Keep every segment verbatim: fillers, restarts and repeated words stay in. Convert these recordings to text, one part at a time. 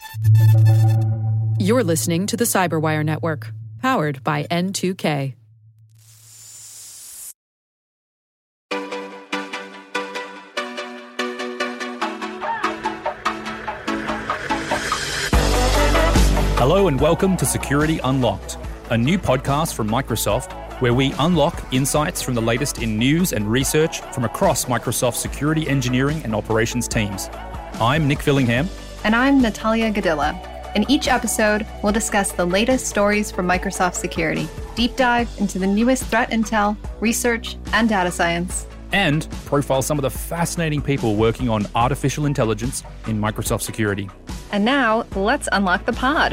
You're listening to the Cyberwire Network, powered by N two K. Hello and welcome to Security Unlocked, a new podcast from Microsoft where we unlock insights from the latest in news and research from across Microsoft's security engineering and operations teams. I'm Nick Fillingham. And I'm Natalia Gadilla. In each episode, we'll discuss the latest stories from Microsoft Security, deep dive into the newest threat intel, research, and data science, and profile some of the fascinating people working on artificial intelligence in Microsoft Security. And now, let's unlock the pod.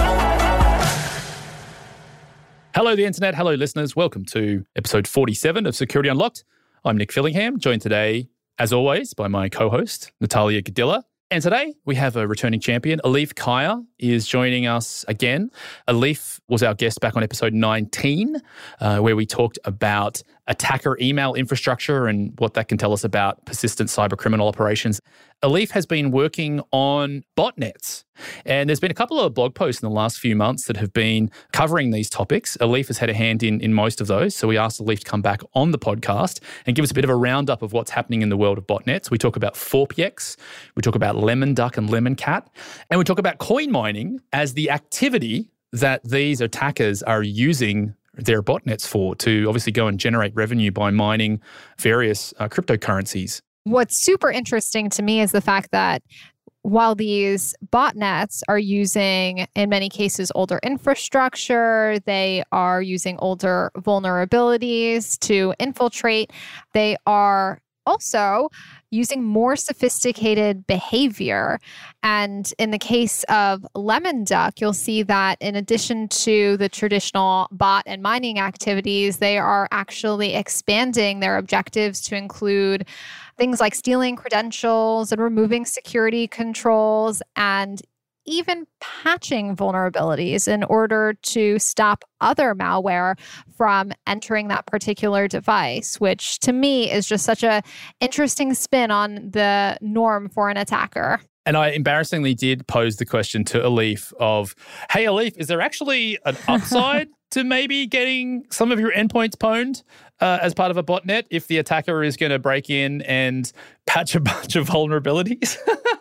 Hello, the internet. Hello, listeners. Welcome to episode forty-seven of Security Unlocked. I'm Nick Fillingham, joined today, as always, by my co-host, Natalia Gadilla. And today, we have a returning champion. Alif Kaya is joining us again. Alif was our guest back on episode nineteen, uh, where we talked about attacker email infrastructure and what that can tell us about persistent cybercriminal operations. Alif has been working on botnets. And there's been a couple of blog posts in the last few months that have been covering these topics. Alif has had a hand in, in most of those. So we asked Alif to come back on the podcast and give us a bit of a roundup of what's happening in the world of botnets. We talk about ForpX, we talk about Lemon Duck and Lemon Cat, and we talk about coin mining as the activity that these attackers are using their botnets for, to obviously go and generate revenue by mining various uh, cryptocurrencies. What's super interesting to me is the fact that while these botnets are using, in many cases, older infrastructure, they are using older vulnerabilities to infiltrate, they are also using more sophisticated behavior. And in the case of Lemon Duck, you'll see that in addition to the traditional bot and mining activities, they are actually expanding their objectives to include things like stealing credentials and removing security controls and even patching vulnerabilities in order to stop other malware from entering that particular device, which to me is just such an interesting spin on the norm for an attacker. And I embarrassingly did pose the question to Alif of, hey, Alif, is there actually an upside to maybe getting some of your endpoints pwned uh, as part of a botnet if the attacker is going to break in and patch a bunch of vulnerabilities?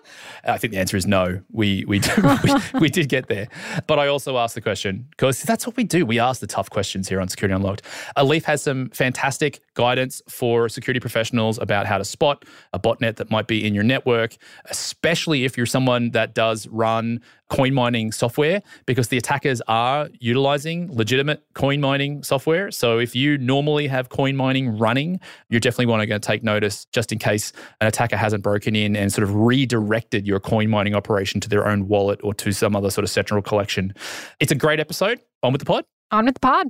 I think the answer is no. We we, do, we we did get there. But I also asked the question, because that's what we do. We ask the tough questions here on Security Unlocked. Alif has some fantastic guidance for security professionals about how to spot a botnet that might be in your network, especially if you're someone that does run coin mining software, because the attackers are utilizing legitimate coin mining software. So if you normally have coin mining running, you definitely want to go take notice just in case an attacker hasn't broken in and sort of redirected your coin mining operation to their own wallet or to some other sort of central collection. It's a great episode. On with the pod. On with the pod.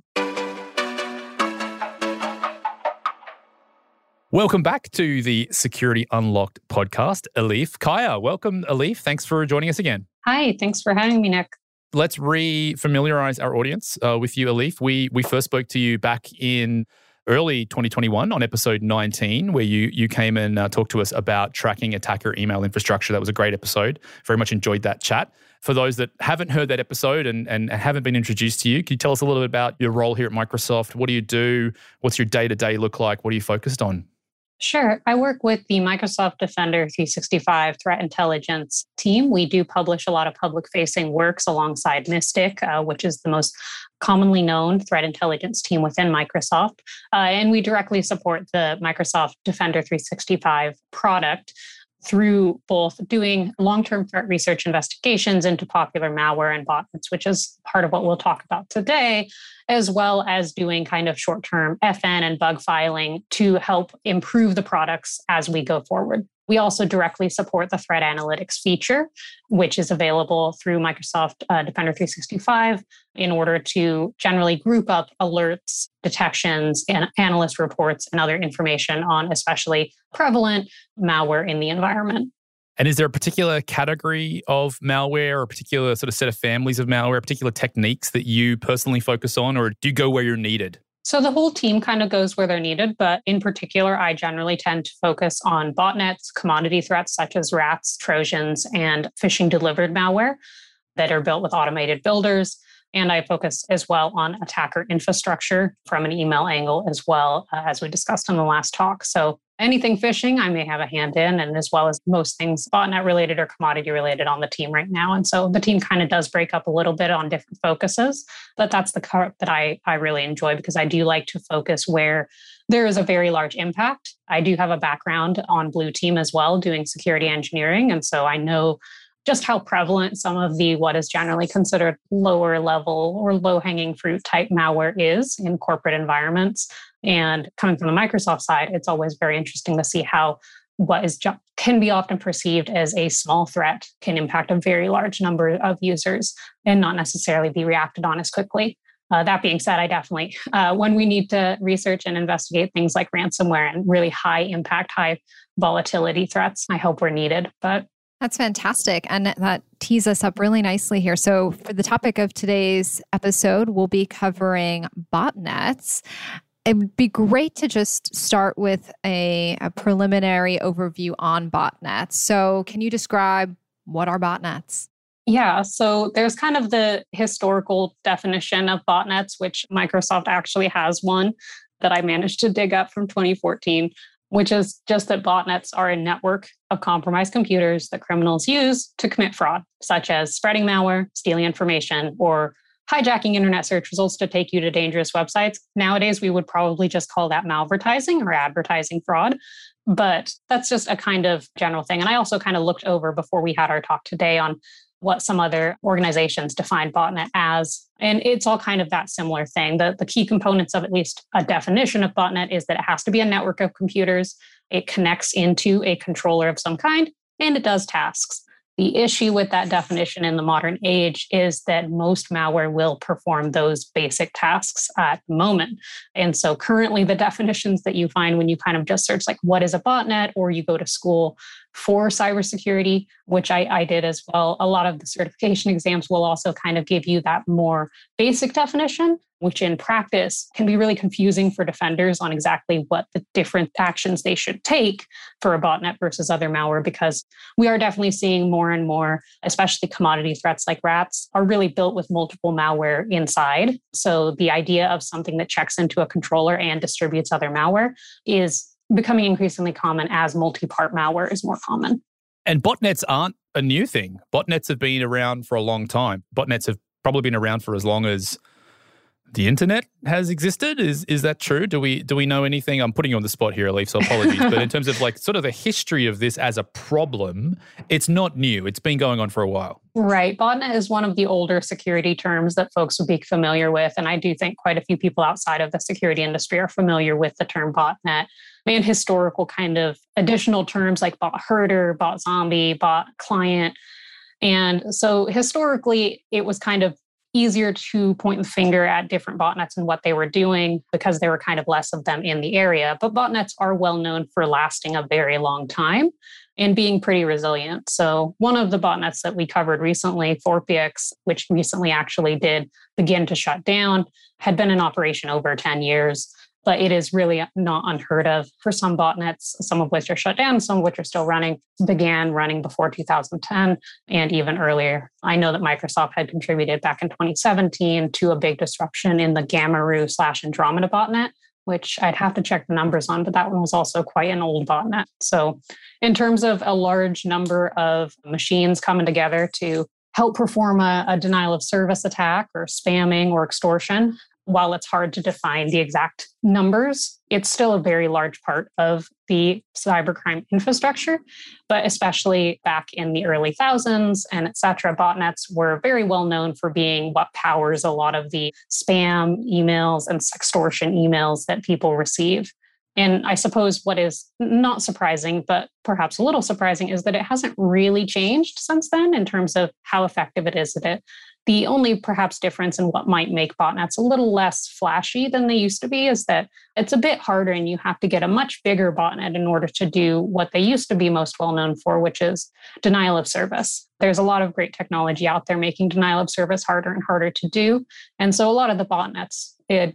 Welcome back to the Security Unlocked podcast. Alif Kaya, welcome, Alif. Thanks for joining us again. Hi, thanks for having me, Nick. Let's re-familiarize our audience uh, with you, Alif. We we first spoke to you back in early twenty twenty-one on episode nineteen, where you you came and uh, talked to us about tracking attacker email infrastructure. That was a great episode. Very much enjoyed that chat. For those that haven't heard that episode and, and haven't been introduced to you, can you tell us a little bit about your role here at Microsoft? What do you do? What's your day-to-day look like? What are you focused on? Sure. I work with the Microsoft Defender three sixty-five threat intelligence team. We do publish a lot of public-facing works alongside Mystic, uh, which is the most commonly known threat intelligence team within Microsoft. Uh, and we directly support the Microsoft Defender three sixty-five product through both doing long-term threat research investigations into popular malware and botnets, which is part of what we'll talk about today, as well as doing kind of short-term F N and bug filing to help improve the products as we go forward. We also directly support the threat analytics feature, which is available through Microsoft uh, Defender three sixty-five in order to generally group up alerts, detections, and analyst reports and other information on especially prevalent malware in the environment. And is there a particular category of malware or a particular sort of set of families of malware, particular techniques that you personally focus on, or do you go where you're needed? So the whole team kind of goes where they're needed, but in particular, I generally tend to focus on botnets, commodity threats such as rats, Trojans, and phishing delivered malware that are built with automated builders. And I focus as well on attacker infrastructure from an email angle as well, uh, as we discussed in the last talk. So anything phishing, I may have a hand in, and as well as most things botnet related or commodity related on the team right now. And so the team kind of does break up a little bit on different focuses, but that's the part that I, I really enjoy because I do like to focus where there is a very large impact. I do have a background on Blue Team as well, doing security engineering. And so I know just how prevalent some of the what is generally considered lower level or low hanging fruit type malware is in corporate environments. And coming from the Microsoft side, it's always very interesting to see how what is ju- can be often perceived as a small threat can impact a very large number of users and not necessarily be reacted on as quickly. Uh, that being said, I definitely, uh, when we need to research and investigate things like ransomware and really high impact, high volatility threats, I hope we're needed. But that's fantastic. And that tees us up really nicely here. So for the topic of today's episode, we'll be covering botnets. It would be great to just start with a, a preliminary overview on botnets. So can you describe what are botnets? Yeah, so there's kind of the historical definition of botnets, which Microsoft actually has one that I managed to dig up from twenty fourteen. Which is just that botnets are a network of compromised computers that criminals use to commit fraud, such as spreading malware, stealing information, or hijacking internet search results to take you to dangerous websites. Nowadays, we would probably just call that malvertising or advertising fraud. But that's just a kind of general thing. And I also kind of looked over before we had our talk today on what some other organizations define botnet as. And it's all kind of that similar thing. The, the key components of at least a definition of botnet is that it has to be a network of computers, it connects into a controller of some kind, and it does tasks. The issue with that definition in the modern age is that most malware will perform those basic tasks at the moment. And so currently the definitions that you find when you kind of just search like what is a botnet, or you go to school for cybersecurity, which I, I did as well, a lot of the certification exams will also kind of give you that more basic definition, which in practice can be really confusing for defenders on exactly what the different actions they should take for a botnet versus other malware, because we are definitely seeing more and more, especially commodity threats like rats, are really built with multiple malware inside. So the idea of something that checks into a controller and distributes other malware is becoming increasingly common as multi-part malware is more common. And botnets aren't a new thing. Botnets have been around for a long time. Botnets have probably been around for as long as the internet has existed. Is is that true? Do we do we know anything? I'm putting you on the spot here, Elif, so apologies. But in terms of like sort of the history of this as a problem, it's not new. It's been going on for a while. Right. Botnet is one of the older security terms that folks would be familiar with. And I do think quite a few people outside of the security industry are familiar with the term botnet and historical kind of additional terms like bot herder, bot zombie, bot client. And so historically, it was kind of easier to point the finger at different botnets and what they were doing because there were kind of less of them in the area. But botnets are well known for lasting a very long time and being pretty resilient. So one of the botnets that we covered recently, Thorpix, which recently actually did begin to shut down, had been in operation over ten years. But it is really not unheard of for some botnets, some of which are shut down, some of which are still running, began running before two thousand ten and even earlier. I know that Microsoft had contributed back in twenty seventeen to a big disruption in the Gamaru slash Andromeda botnet, which I'd have to check the numbers on, but that one was also quite an old botnet. So in terms of a large number of machines coming together to help perform a, a denial of service attack or spamming or extortion, while it's hard to define the exact numbers, it's still a very large part of the cybercrime infrastructure. But especially back in the early thousands and et cetera, botnets were very well known for being what powers a lot of the spam emails and extortion emails that people receive. And I suppose what is not surprising, but perhaps a little surprising, is that it hasn't really changed since then in terms of how effective it is at it. The only perhaps difference in what might make botnets a little less flashy than they used to be is that it's a bit harder and you have to get a much bigger botnet in order to do what they used to be most well known for, which is denial of service. There's a lot of great technology out there making denial of service harder and harder to do. And so a lot of the botnets, it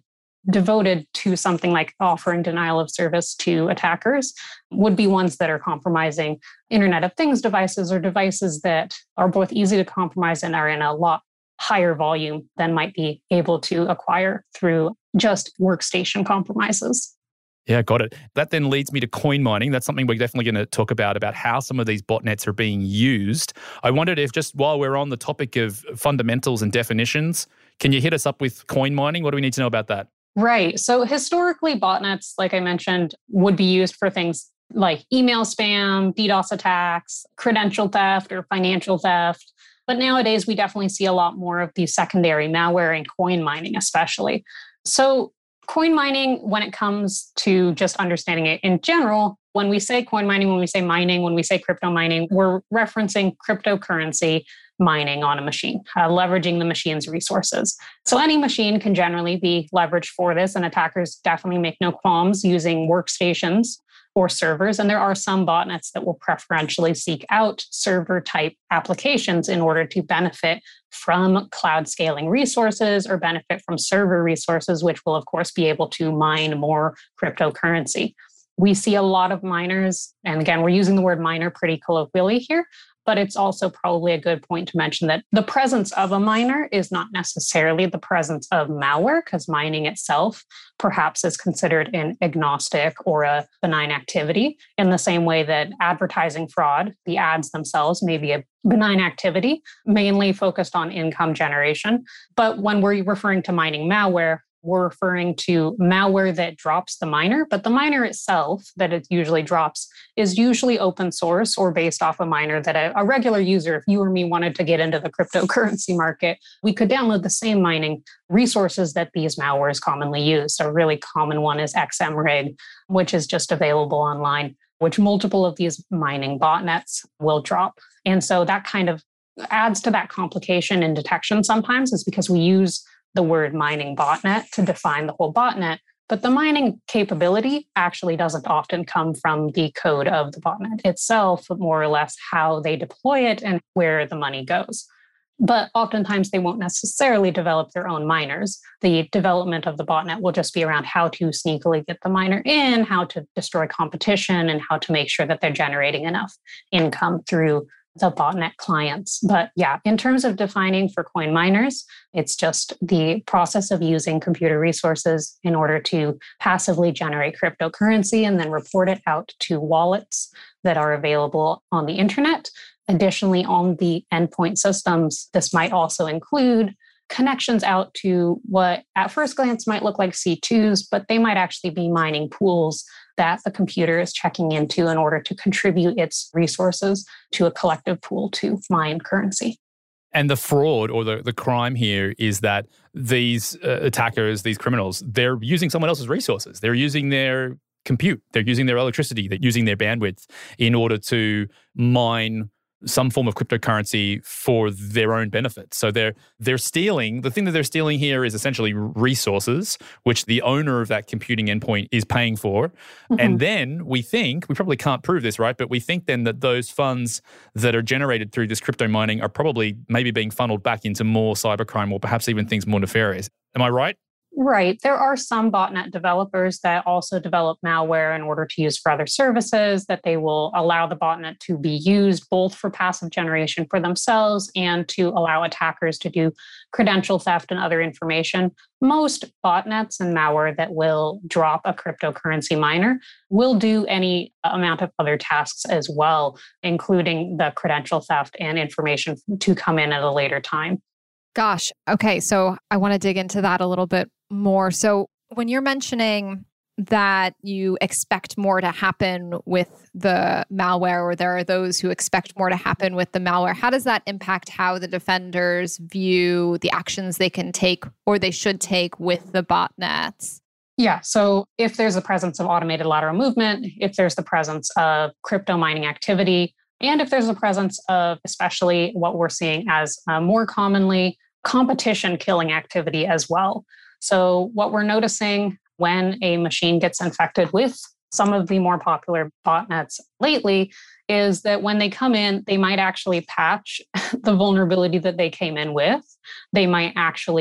devoted to something like offering denial of service to attackers would be ones that are compromising Internet of Things devices or devices that are both easy to compromise and are in a lot higher volume than might be able to acquire through just workstation compromises. Yeah, got it. That then leads me to coin mining. That's something we're definitely going to talk about, about how some of these botnets are being used. I wondered if just while we're on the topic of fundamentals and definitions, can you hit us up with coin mining? What do we need to know about that? Right. So historically, botnets, like I mentioned, would be used for things like email spam, DDoS attacks, credential theft, or financial theft. But nowadays, we definitely see a lot more of the secondary malware and coin mining, especially. So coin mining, when it comes to just understanding it in general, when we say coin mining, when we say mining, when we say crypto mining, we're referencing cryptocurrency mining on a machine, uh, leveraging the machine's resources. So any machine can generally be leveraged for this, and attackers definitely make no qualms using workstations or servers. And there are some botnets that will preferentially seek out server type applications in order to benefit from cloud scaling resources or benefit from server resources, which will, of course, be able to mine more cryptocurrency. We see a lot of miners, and again, we're using the word miner pretty colloquially here, but it's also probably a good point to mention that the presence of a miner is not necessarily the presence of malware, because mining itself perhaps is considered an agnostic or a benign activity, in the same way that advertising fraud, the ads themselves, may be a benign activity, mainly focused on income generation. But when we're referring to mining malware, we're referring to malware that drops the miner, but the miner itself that it usually drops is usually open source or based off a miner that a, a regular user, if you or me wanted to get into the cryptocurrency market, we could download the same mining resources that these malwares commonly use. A really common one is X M Rig, which is just available online, which multiple of these mining botnets will drop. And so that kind of adds to that complication in detection sometimes, is because we use the word mining botnet to define the whole botnet, but the mining capability actually doesn't often come from the code of the botnet itself, more or less how they deploy it and where the money goes. But oftentimes they won't necessarily develop their own miners. The development of the botnet will just be around how to sneakily get the miner in, how to destroy competition, and how to make sure that they're generating enough income through the botnet clients. But yeah, in terms of defining for coin miners, it's just the process of using computer resources in order to passively generate cryptocurrency and then report it out to wallets that are available on the internet. Additionally, on the endpoint systems, this might also include connections out to what at first glance might look like C twos, but they might actually be mining pools that the computer is checking into in order to contribute its resources to a collective pool to mine currency. And the fraud or the, the crime here is that these uh, attackers, these criminals, they're using someone else's resources. They're using their compute. They're using their electricity. They're using their bandwidth in order to mine some form of cryptocurrency for their own benefit. So they're they're stealing, the thing that they're stealing here is essentially resources, which the owner of that computing endpoint is paying for. Mm-hmm. And then we think, we probably can't prove this, right? But we think then that those funds that are generated through this crypto mining are probably maybe being funneled back into more cybercrime or perhaps even things more nefarious. Am I right? Right. There are some botnet developers that also develop malware in order to use for other services, that they will allow the botnet to be used both for passive generation for themselves and to allow attackers to do credential theft and other information. Most botnets and malware that will drop a cryptocurrency miner will do any amount of other tasks as well, including the credential theft and information to come in at a later time. Gosh. Okay. So I want to dig into that a little bit more. So when you're mentioning that you expect more to happen with the malware, or there are those who expect more to happen with the malware, how does that impact how the defenders view the actions they can take or they should take with the botnets? Yeah. So if there's a presence of automated lateral movement, if there's the presence of crypto mining activity, and if there's a presence of, especially what we're seeing as uh, more commonly, competition killing activity as well. So what we're noticing when a machine gets infected with some of the more popular botnets lately is that when they come in, they might actually patch the vulnerability that they came in with. They might actually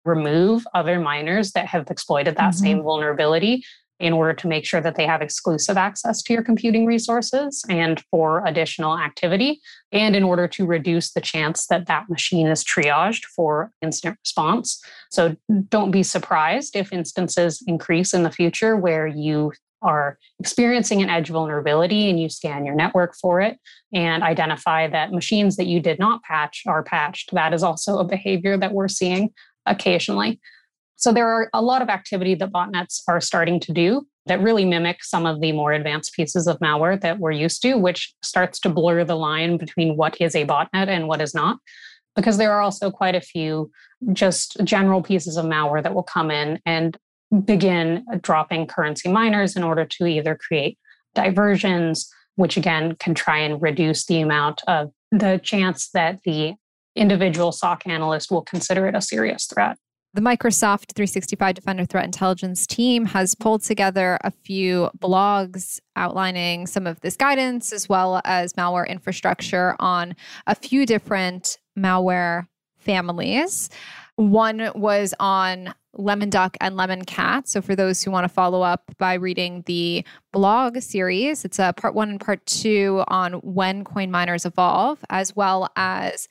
remove other miners that have exploited that mm-hmm. same vulnerability in order to make sure that they have exclusive access to your computing resources and for additional activity, and in order to reduce the chance that that machine is triaged for instant response. So don't be surprised if instances increase in the future where you are experiencing an edge vulnerability and you scan your network for it and identify that machines that you did not patch are patched. That is also a behavior that we're seeing occasionally. So there are a lot of activity that botnets are starting to do that really mimic some of the more advanced pieces of malware that we're used to, which starts to blur the line between what is a botnet and what is not. Because there are also quite a few just general pieces of malware that will come in and begin dropping currency miners in order to either create diversions, which again can try and reduce the amount of the chance that the individual S O C analyst will consider it a serious threat. The Microsoft three sixty-five Defender Threat Intelligence team has pulled together a few blogs outlining some of this guidance, as well as malware infrastructure on a few different malware families. One was on LemonDuck and LemonCat. So for those who want to follow up by reading the blog series, it's a part one and part two on when coin miners evolve, as well as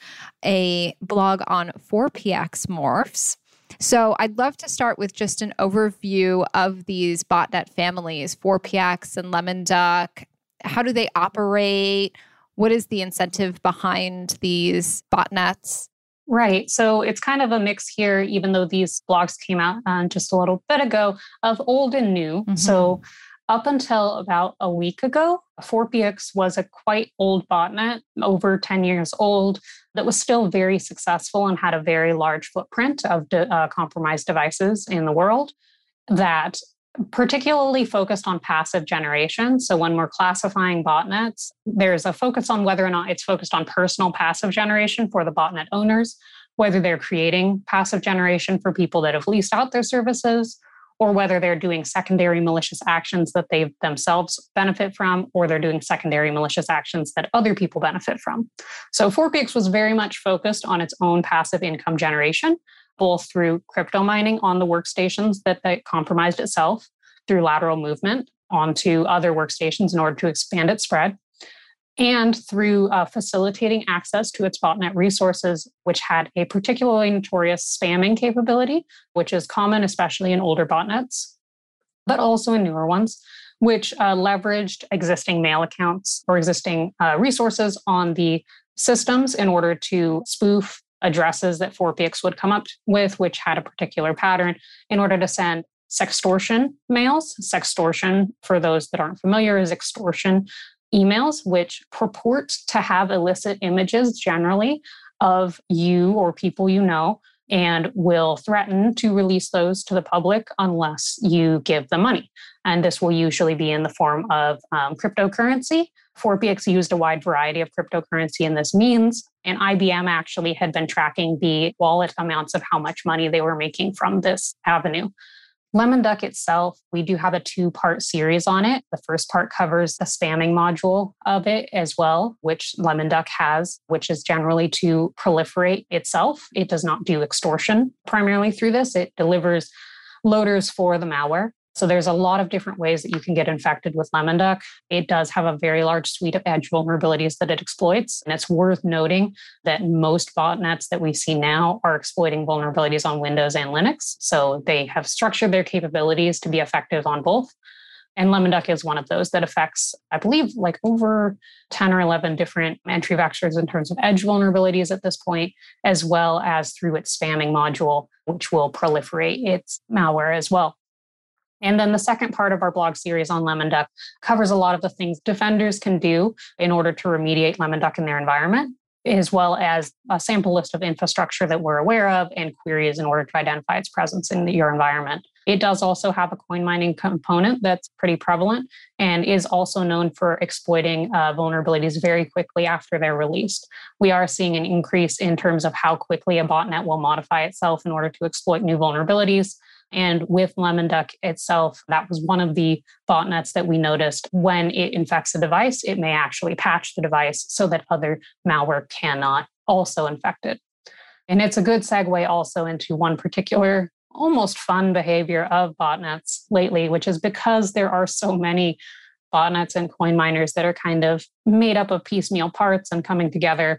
a blog on four P X morphs. So I'd love to start with just an overview of these botnet families, four P X and LemonDuck. How do they operate? What is the incentive behind these botnets? Right. So it's kind of a mix here, even though these blogs came out uh, just a little bit ago, of old and new. Mm-hmm. So up until about a week ago, four P X was a quite old botnet, over ten years old, that was still very successful and had a very large footprint of de- uh, compromised devices in the world that particularly focused on passive generation. So when we're classifying botnets, there's a focus on whether or not it's focused on personal passive generation for the botnet owners, whether they're creating passive generation for people that have leased out their services, or whether they're doing secondary malicious actions that they themselves benefit from, or they're doing secondary malicious actions that other people benefit from. So four P X was very much focused on its own passive income generation, both through crypto mining on the workstations that they compromised itself, through lateral movement onto other workstations in order to expand its spread, and through uh, facilitating access to its botnet resources, which had a particularly notorious spamming capability, which is common, especially in older botnets, but also in newer ones, which uh, leveraged existing mail accounts or existing uh, resources on the systems in order to spoof addresses that four P X would come up with, which had a particular pattern, in order to send sextortion mails. Sextortion, for those that aren't familiar, is extortion emails, which purport to have illicit images generally of you or people you know, and will threaten to release those to the public unless you give them money. And this will usually be in the form of um, cryptocurrency. four P X used a wide variety of cryptocurrency in this means, and I B M actually had been tracking the wallet amounts of how much money they were making from this avenue. LemonDuck itself, we do have a two-part series on it. The first part covers the spamming module of it as well, which LemonDuck has, which is generally to proliferate itself. It does not do extortion primarily through this. It delivers loaders for the malware. So there's a lot of different ways that you can get infected with LemonDuck. It does have a very large suite of edge vulnerabilities that it exploits. And it's worth noting that most botnets that we see now are exploiting vulnerabilities on Windows and Linux. So they have structured their capabilities to be effective on both. And LemonDuck is one of those that affects, I believe, like over ten or eleven different entry vectors in terms of edge vulnerabilities at this point, as well as through its spamming module, which will proliferate its malware as well. And then the second part of our blog series on LemonDuck covers a lot of the things defenders can do in order to remediate LemonDuck in their environment, as well as a sample list of infrastructure that we're aware of and queries in order to identify its presence in your environment. It does also have a coin mining component that's pretty prevalent and is also known for exploiting uh, vulnerabilities very quickly after they're released. We are seeing an increase in terms of how quickly a botnet will modify itself in order to exploit new vulnerabilities. And with LemonDuck itself, that was one of the botnets that we noticed when it infects a device, it may actually patch the device so that other malware cannot also infect it. And it's a good segue also into one particular almost fun behavior of botnets lately, which is because there are so many botnets and coin miners that are kind of made up of piecemeal parts and coming together,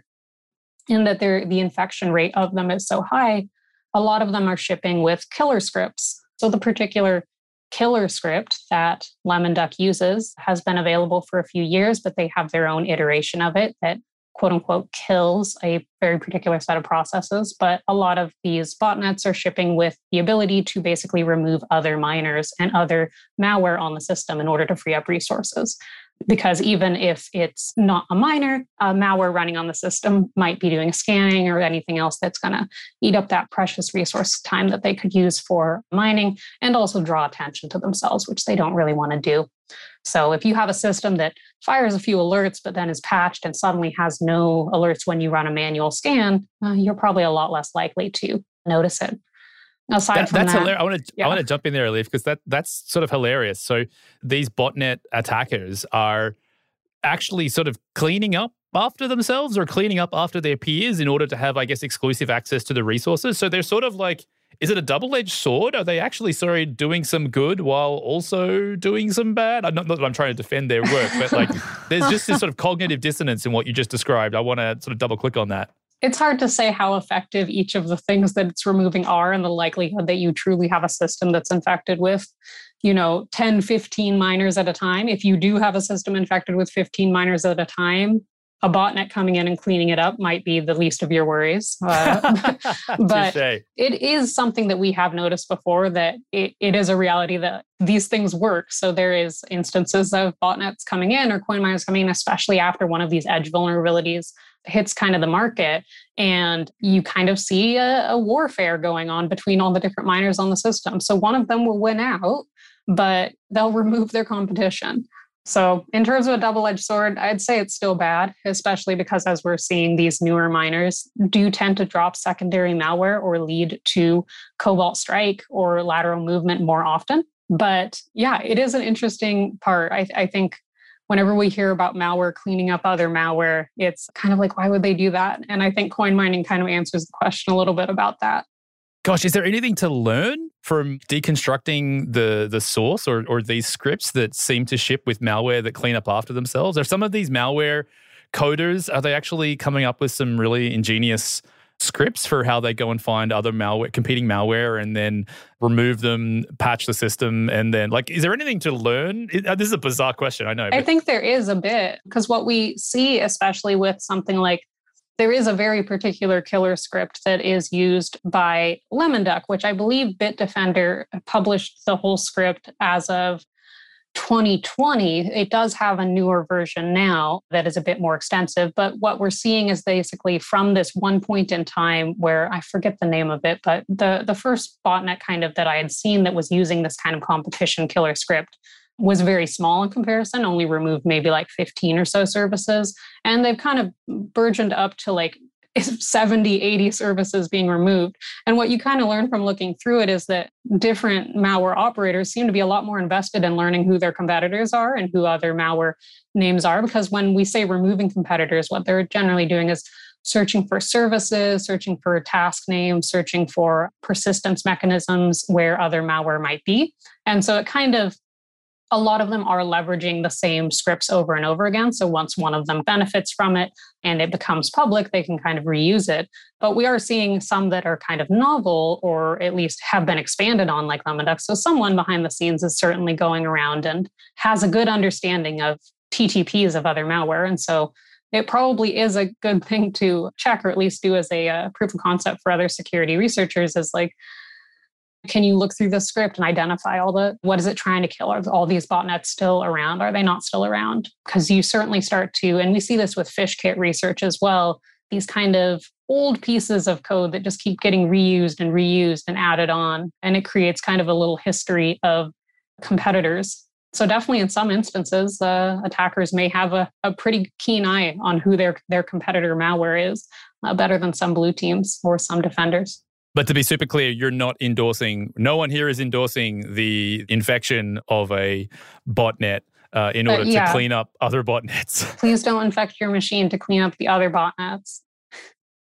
and that the infection rate of them is so high, a lot of them are shipping with killer scripts. So the particular killer script that LemonDuck uses has been available for a few years, but they have their own iteration of it that quote unquote kills a very particular set of processes. But a lot of these botnets are shipping with the ability to basically remove other miners and other malware on the system in order to free up resources. Because even if it's not a miner, a malware running on the system might be doing scanning or anything else that's going to eat up that precious resource time that they could use for mining and also draw attention to themselves, which they don't really want to do. So if you have a system that fires a few alerts, but then is patched and suddenly has no alerts when you run a manual scan, uh, you're probably a lot less likely to notice it. Aside that, from that's that, hilarious. I want to yeah. I want to jump in there, Elif, because that that's sort of hilarious. So these botnet attackers are actually sort of cleaning up after themselves or cleaning up after their peers in order to have, I guess, exclusive access to the resources. So they're sort of like, is it a double-edged sword? Are they actually, sorry, doing some good while also doing some bad? I'm not, not that I'm trying to defend their work, but like there's just this sort of cognitive dissonance in what you just described. I want to sort of double click on that. It's hard to say how effective each of the things that it's removing are and the likelihood that you truly have a system that's infected with, you know, ten, fifteen miners at a time. If you do have a system infected with fifteen miners at a time, a botnet coming in and cleaning it up might be the least of your worries. Uh, but it is something that we have noticed before, that it, it is a reality that these things work. So there is instances of botnets coming in or coin miners coming in, especially after one of these edge vulnerabilities hits kind of the market, and you kind of see a, a warfare going on between all the different miners on the system. So one of them will win out, but they'll remove their competition. So in terms of a double-edged sword, I'd say it's still bad, especially because as we're seeing, these newer miners do tend to drop secondary malware or lead to Cobalt Strike or lateral movement more often. But yeah, it is an interesting part. I, I think whenever we hear about malware cleaning up other malware, it's kind of like, why would they do that? And I think coin mining kind of answers the question a little bit about that. Gosh, is there anything to learn from deconstructing the the source or or these scripts that seem to ship with malware that clean up after themselves? Are some of these malware coders, are they actually coming up with some really ingenious scripts for how they go and find other malware, competing malware, and then remove them, patch the system, and then, like, is there anything to learn? It, uh, this is a bizarre question, I know. I think there is a bit, because what we see, especially with something like, there is a very particular killer script that is used by LemonDuck, which I believe Bitdefender published the whole script as of twenty twenty. It does have a newer version now that is a bit more extensive. But what we're seeing is basically from this one point in time where I forget the name of it, but the, the first botnet kind of that I had seen that was using this kind of competition killer script was very small in comparison, only removed maybe like fifteen or so services. And they've kind of burgeoned up to like seventy, eighty services being removed. And what you kind of learn from looking through it is that different malware operators seem to be a lot more invested in learning who their competitors are and who other malware names are. Because when we say removing competitors, what they're generally doing is searching for services, searching for task names, searching for persistence mechanisms where other malware might be. And so it kind of, a lot of them are leveraging the same scripts over and over again. So once one of them benefits from it and it becomes public, they can kind of reuse it. But we are seeing some that are kind of novel, or at least have been expanded on, like LemonDuck. So someone behind the scenes is certainly going around and has a good understanding of T T Ps of other malware. And so it probably is a good thing to check, or at least do as a uh, proof of concept for other security researchers, is like, can you look through the script and identify all the, what is it trying to kill? Are all these botnets still around? Are they not still around? Because you certainly start to, and we see this with PhishKit research as well, these kind of old pieces of code that just keep getting reused and reused and added on. And it creates kind of a little history of competitors. So definitely in some instances, uh, attackers may have a, a pretty keen eye on who their, their competitor malware is, uh, better than some blue teams or some defenders. But to be super clear, you're not endorsing, no one here is endorsing the infection of a botnet uh, in order uh, yeah. to clean up other botnets. Please don't infect your machine to clean up the other botnets.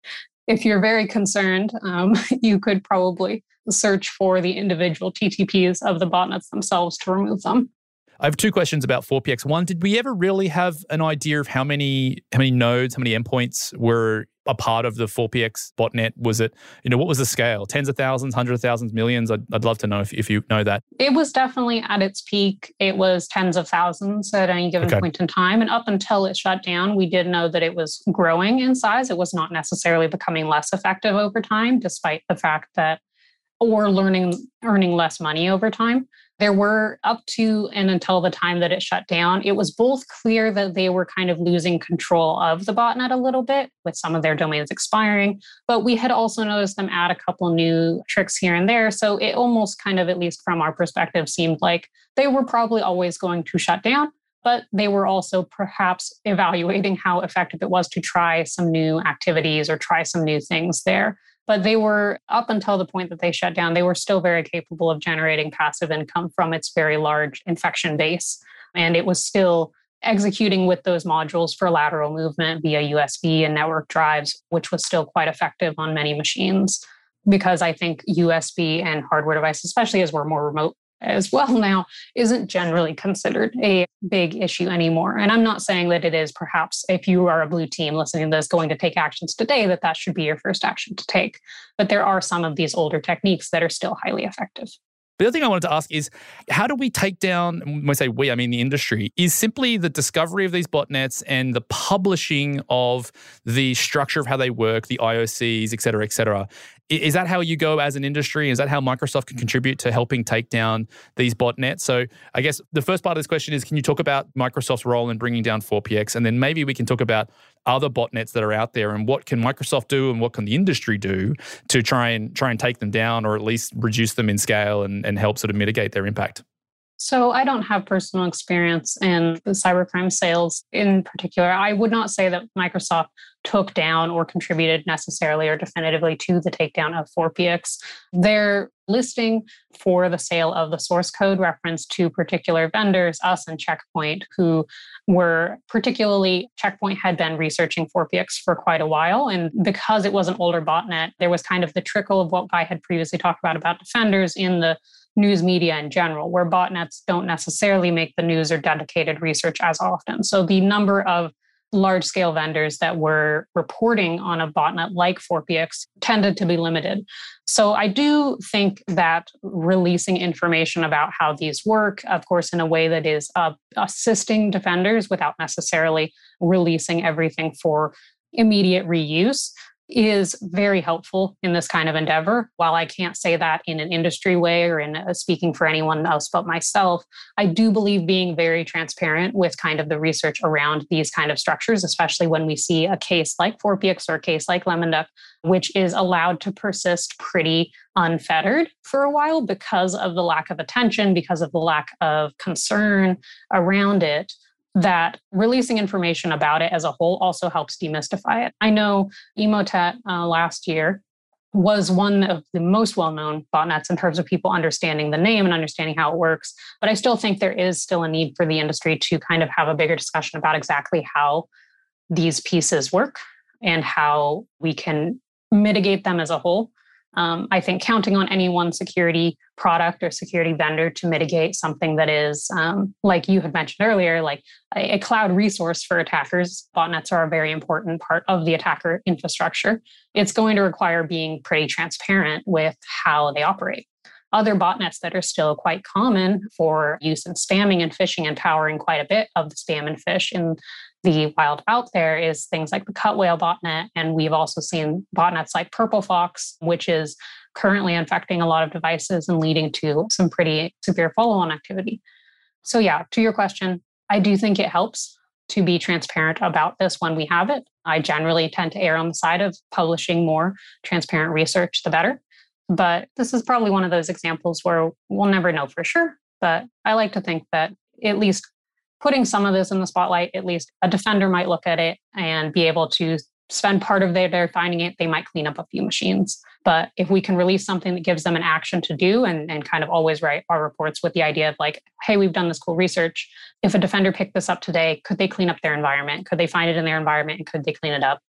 if you're very concerned, um, you could probably search for the individual T T Ps of the botnets themselves to remove them. I have two questions about four P X. One, did we ever really have an idea of how many how many nodes, how many endpoints were a part of the four P X botnet? Was it, you know, what was the scale? Tens of thousands, hundreds of thousands, millions? I'd, I'd love to know if, if you know that. It was definitely at its peak. It was tens of thousands at any given Okay. point in time. And up until it shut down, we did know that it was growing in size. It was not necessarily becoming less effective over time, despite the fact that, or learning, earning less money over time. There were up to and until the time that it shut down, it was both clear that they were kind of losing control of the botnet a little bit with some of their domains expiring, but we had also noticed them add a couple new tricks here and there. So it almost kind of, at least from our perspective, seemed like they were probably always going to shut down, but they were also perhaps evaluating how effective it was to try some new activities or try some new things there. But they were, up until the point that they shut down, they were still very capable of generating passive income from its very large infection base. And it was still executing with those modules for lateral movement via U S B and network drives, which was still quite effective on many machines. Because I think U S B and hardware devices, especially as we're more remote as well now, isn't generally considered a big issue anymore. And I'm not saying that it is, perhaps if you are a blue team listening to this going to take actions today, that that should be your first action to take. But there are some of these older techniques that are still highly effective. The other thing I wanted to ask is, how do we take down, when I say we, I mean the industry, is simply the discovery of these botnets and the publishing of the structure of how they work, the I O Cs, et cetera, et cetera. Is that how you go as an industry? Is that how Microsoft can contribute to helping take down these botnets? So I guess the first part of this question is, can you talk about Microsoft's role in bringing down four P X? And then maybe we can talk about other botnets that are out there and what can Microsoft do and what can the industry do to try and try and take them down or at least reduce them in scale and, and help sort of mitigate their impact. So I don't have personal experience in the cybercrime sales in particular. I would not say that Microsoft took down or contributed necessarily or definitively to the takedown of four P X. Their listing for the sale of the source code referenced to particular vendors, us and Checkpoint, who were particularly, Checkpoint had been researching four P X for quite a while. And because it was an older botnet, there was kind of the trickle of what I had previously talked about, about defenders in the news media in general, where botnets don't necessarily make the news or dedicated research as often. So the number of large-scale vendors that were reporting on a botnet like four P X tended to be limited. So I do think that releasing information about how these work, of course, in a way that is uh, assisting defenders without necessarily releasing everything for immediate reuse, is very helpful in this kind of endeavor. While I can't say that in an industry way or in a, speaking for anyone else but myself, I do believe being very transparent with kind of the research around these kind of structures, especially when we see a case like four P X or a case like Lemon Duck, which is allowed to persist pretty unfettered for a while because of the lack of attention, because of the lack of concern around it, that releasing information about it as a whole also helps demystify it. I know Emotet uh, last year was one of the most well-known botnets in terms of people understanding the name and understanding how it works. But I still think there is still a need for the industry to kind of have a bigger discussion about exactly how these pieces work and how we can mitigate them as a whole. Um, I think counting on any one security product or security vendor to mitigate something that is, um, like you had mentioned earlier, like a, a cloud resource for attackers. Botnets are a very important part of the attacker infrastructure. It's going to require being pretty transparent with how they operate. Other botnets that are still quite common for use in spamming and phishing and powering quite a bit of the spam and phish in the wild out there is things like the Cut Whale botnet. And we've also seen botnets like Purple Fox, which is currently infecting a lot of devices and leading to some pretty severe follow-on activity. So yeah, to your question, I do think it helps to be transparent about this when we have it. I generally tend to err on the side of publishing more transparent research, the better. But this is probably one of those examples where we'll never know for sure. But I like to think that at least putting some of this in the spotlight, at least a defender might look at it and be able to spend part of their day finding it. They might clean up a few machines. But if we can release something that gives them an action to do and, and kind of always write our reports with the idea of like, hey, we've done this cool research. If a defender picked this up today, could they clean up their environment? Could they find it in their environment and could they clean it up?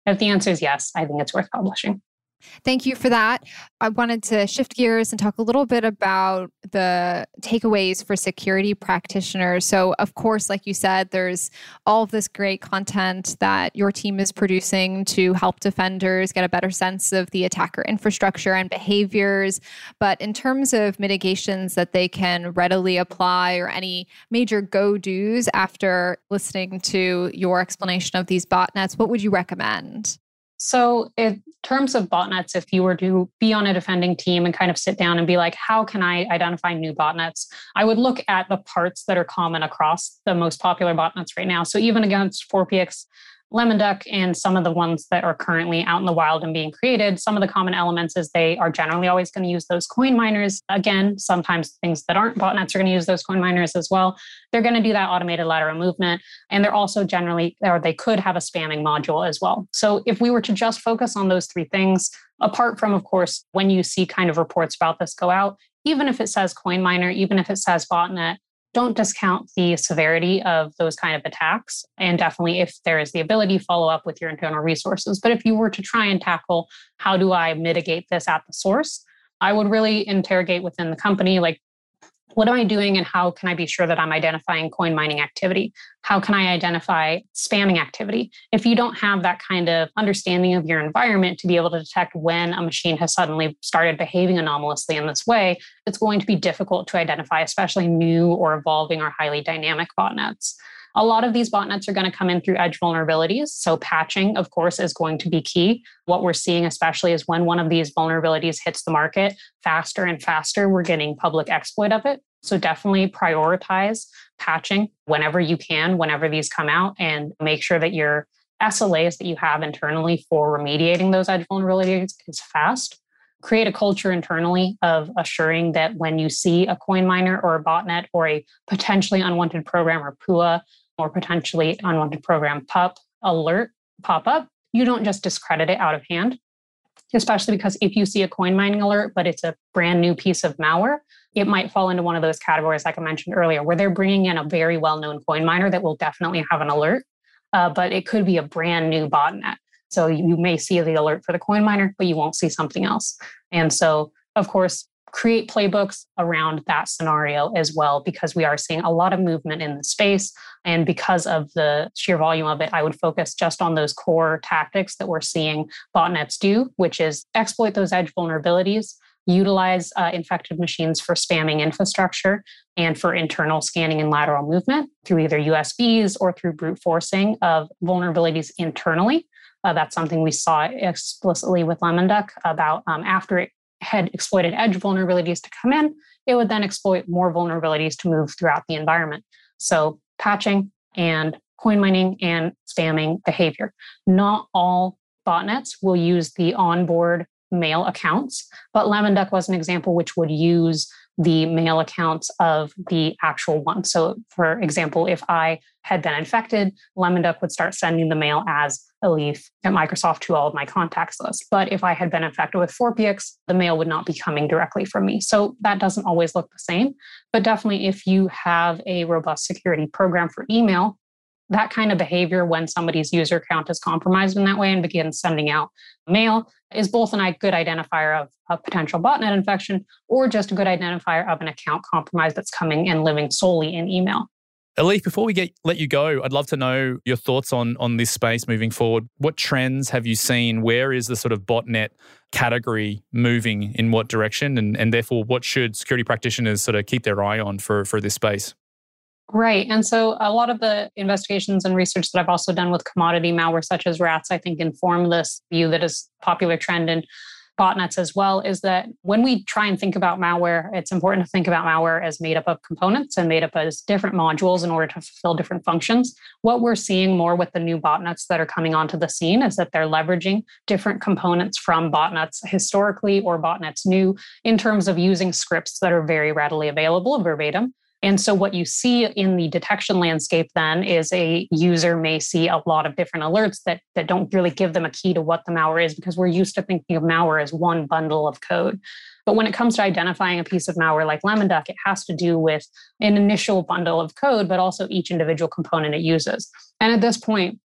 If the answer is yes, I think it's worth publishing. Thank you for that. I wanted to shift gears and talk a little bit about the takeaways for security practitioners. So, of course, like you said, there's all of this great content that your team is producing to help defenders get a better sense of the attacker infrastructure and behaviors. But in terms of mitigations that they can readily apply or any major go-dos after listening to your explanation of these botnets, what would you recommend? So in terms of botnets, if you were to be on a defending team and kind of sit down and be like, how can I identify new botnets? I would look at the parts that are common across the most popular botnets right now. So even against four P X, LemonDuck, and some of the ones that are currently out in the wild and being created, some of the common elements is they are generally always going to use those coin miners. Again, sometimes things that aren't botnets are going to use those coin miners as well. They're going to do that automated lateral movement. And they're also generally, or they could have a spamming module as well. So if we were to just focus on those three things, apart from, of course, when you see kind of reports about this go out, even if it says coin miner, even if it says botnet, don't discount the severity of those kind of attacks. And definitely, if there is the ability, follow up with your internal resources. But if you were to try and tackle, how do I mitigate this at the source? I would really interrogate within the company, like, what am I doing and how can I be sure that I'm identifying coin mining activity? How can I identify spamming activity? If you don't have that kind of understanding of your environment to be able to detect when a machine has suddenly started behaving anomalously in this way, it's going to be difficult to identify, especially new or evolving or highly dynamic botnets. A lot of these botnets are going to come in through edge vulnerabilities. So patching, of course, is going to be key. What we're seeing especially is when one of these vulnerabilities hits the market, faster and faster, we're getting public exploit of it. So definitely prioritize patching whenever you can, whenever these come out, and make sure that your S L As that you have internally for remediating those edge vulnerabilities is fast. Create a culture internally of assuring that when you see a coin miner or a botnet or a potentially unwanted program or P U A or potentially unwanted program P U P alert pop up, you don't just discredit it out of hand. Especially because if you see a coin mining alert, but it's a brand new piece of malware, it might fall into one of those categories, like I mentioned earlier, where they're bringing in a very well-known coin miner that will definitely have an alert, uh, but it could be a brand new botnet. So you may see the alert for the coin miner, but you won't see something else. And so, of course, create playbooks around that scenario as well, because we are seeing a lot of movement in the space. And because of the sheer volume of it, I would focus just on those core tactics that we're seeing botnets do, which is exploit those edge vulnerabilities, utilize uh, infected machines for spamming infrastructure and for internal scanning and lateral movement through either U S Bs or through brute forcing of vulnerabilities internally. Uh, that's something we saw explicitly with LemonDuck about um, after it had exploited edge vulnerabilities to come in, it would then exploit more vulnerabilities to move throughout the environment. So patching and coin mining and spamming behavior. Not all botnets will use the onboard mail accounts, but LemonDuck was an example which would use the mail accounts of the actual one. So for example, if I had been infected, LemonDuck would start sending the mail as Elif at Microsoft to all of my contacts list. But if I had been infected with four P X, the mail would not be coming directly from me. So that doesn't always look the same. But definitely if you have a robust security program for email, that kind of behavior when somebody's user account is compromised in that way and begins sending out mail is both a good identifier of a potential botnet infection or just a good identifier of an account compromise that's coming and living solely in email. Elif, before we get let you go, I'd love to know your thoughts on, on this space moving forward. What trends have you seen? Where is the sort of botnet category moving in what direction? And, and therefore, what should security practitioners sort of keep their eye on for, for this space? Right. And so a lot of the investigations and research that I've also done with commodity malware, such as rats, I think inform this view that is a popular trend in botnets as well, is that when we try and think about malware, it's important to think about malware as made up of components and made up as different modules in order to fulfill different functions. What we're seeing more with the new botnets that are coming onto the scene is that they're leveraging different components from botnets historically or botnets new in terms of using scripts that are very readily available verbatim. And so what you see in the detection landscape then is a user may see a lot of different alerts that, that don't really give them a key to what the malware is, because we're used to thinking of malware as one bundle of code. But when it comes to identifying a piece of malware like LemonDuck, it has to do with an initial bundle of code, but also each individual component it uses. And at this point,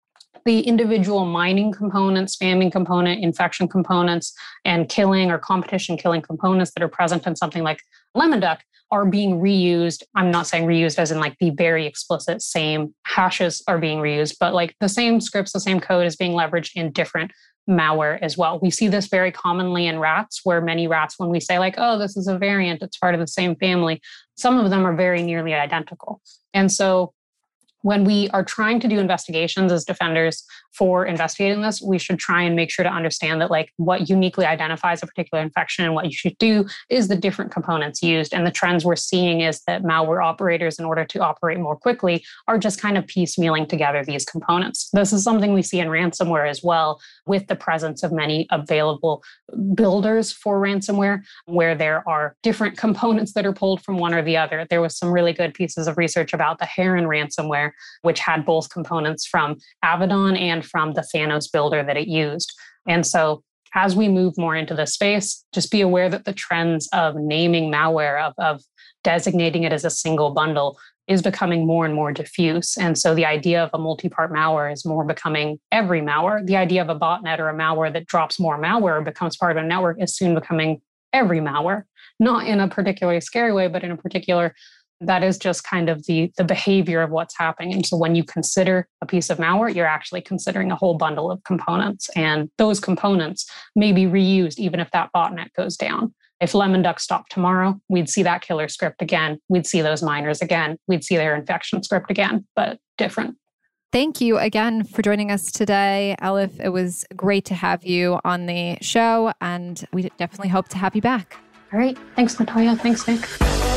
the individual mining component, spamming component, infection components, and killing or competition killing components that are present in something like LemonDuck are being reused. I'm not saying reused as in like the very explicit same hashes are being reused, but like the same scripts, the same code is being leveraged in different malware as well. We see this very commonly in rats, where many rats, when we say like, oh, this is a variant, it's part of the same family, some of them are very nearly identical. And so when we are trying to do investigations as defenders for investigating this, we should try and make sure to understand that like what uniquely identifies a particular infection and what you should do is the different components used. And the trends we're seeing is that malware operators, in order to operate more quickly, are just kind of piecemealing together these components. This is something we see in ransomware as well, with the presence of many available builders for ransomware, where there are different components that are pulled from one or the other. There was some really good pieces of research about the Heron ransomware, which had both components from Avidon and from the Thanos builder that it used. And so as we move more into this space, just be aware that the trends of naming malware, of, of designating it as a single bundle, is becoming more and more diffuse. And so the idea of a multi-part malware is more becoming every malware. The idea of a botnet or a malware that drops more malware, becomes part of a network, is soon becoming every malware, not in a particularly scary way, but in a particular, that is just kind of the, the behavior of what's happening. And so when you consider a piece of malware, you're actually considering a whole bundle of components. And those components may be reused even if that botnet goes down. If LemonDuck stopped tomorrow, we'd see that killer script again. We'd see those miners again. We'd see their infection script again, but different. Thank you again for joining us today, Elif. It was great to have you on the show, and we definitely hope to have you back. All right. Thanks, Natalia. Thanks, Nick.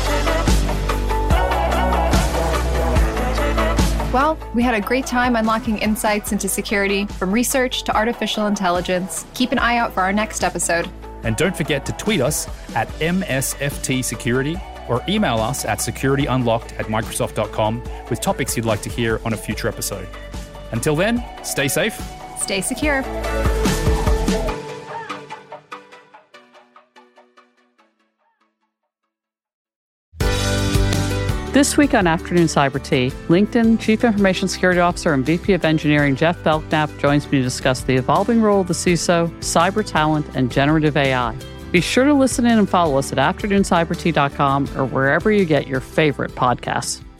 Well, we had a great time unlocking insights into security, from research to artificial intelligence. Keep an eye out for our next episode. And don't forget to tweet us at M S F T Security or email us at securityunlocked at microsoft dot com with topics you'd like to hear on a future episode. Until then, stay safe. Stay secure. This week on Afternoon Cyber Tea, LinkedIn Chief Information Security Officer and V P of Engineering Jeff Belknap joins me to discuss the evolving role of the C I S O, cyber talent, and generative A I. Be sure to listen in and follow us at afternoon cyber tea dot com or wherever you get your favorite podcasts.